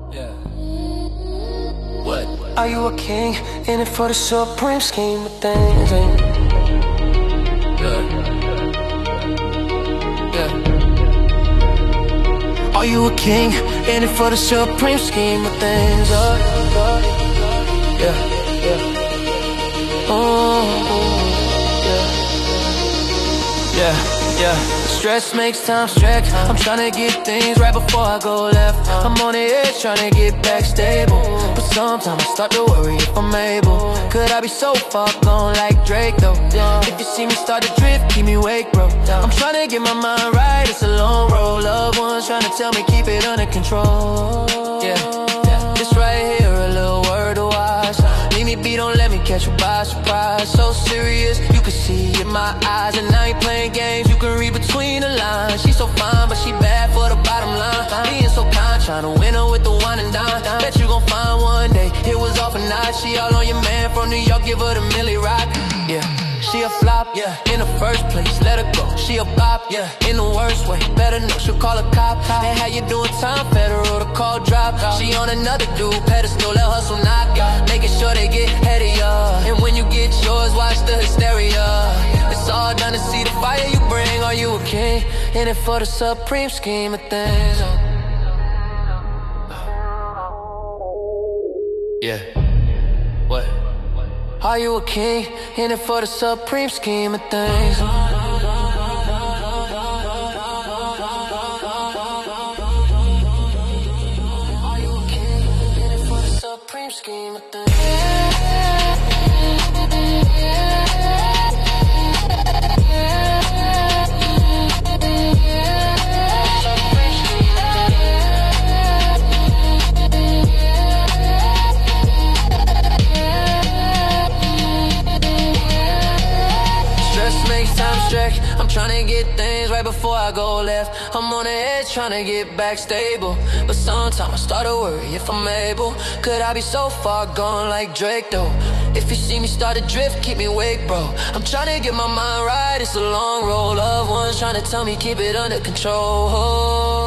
Yeah. What? Are you a king in it for the supreme scheme of things? Yeah. Yeah. Are you a king in it for the supreme scheme of things? Yeah, yeah. Yeah, yeah. Stress makes time stretch. I'm tryna get things right before I go left. I'm on the edge tryna get back stable, but sometimes I start to worry if I'm able. Could I be so far gone like Drake though? If you see me start to drift, keep me awake, bro. I'm tryna get my mind right, it's a long road. Loved ones tryna tell me keep it under control. Yeah, this right here a little word to watch. Leave me be, don't let me catch you by surprise. So serious, you can see in my eyes, and I ain't playing games, you can read between the lines. She's so fine, but she bad for the bottom line. Being so kind, trying to win her with the wine and dine. Bet you gon' find one day, it was off a night. She all on your man from New York, give her the Millie Rock. Yeah, she a flop, yeah, in the first place, let her go. She a bop, yeah, in the worst way. Better know she'll call a cop. And how you doing time, federal, the call drop. She on another dude, pedestal, let hustle knock. Making sure they get ahead of ya. And when you get yours, watch the hysteria. It's all done to see the fire you bring. Are you a king in it for the supreme scheme of things? Yeah. What? Are you a king in it for the supreme scheme of things? Are you a king in it for the supreme scheme of things? I'm tryna get things right before I go left. I'm on the edge tryna get back stable, but sometimes I start to worry if I'm able. Could I be so far gone like Drake though? If you see me start to drift, keep me awake, bro. I'm tryna get my mind right, it's a long road. Loved ones tryna tell me keep it under control.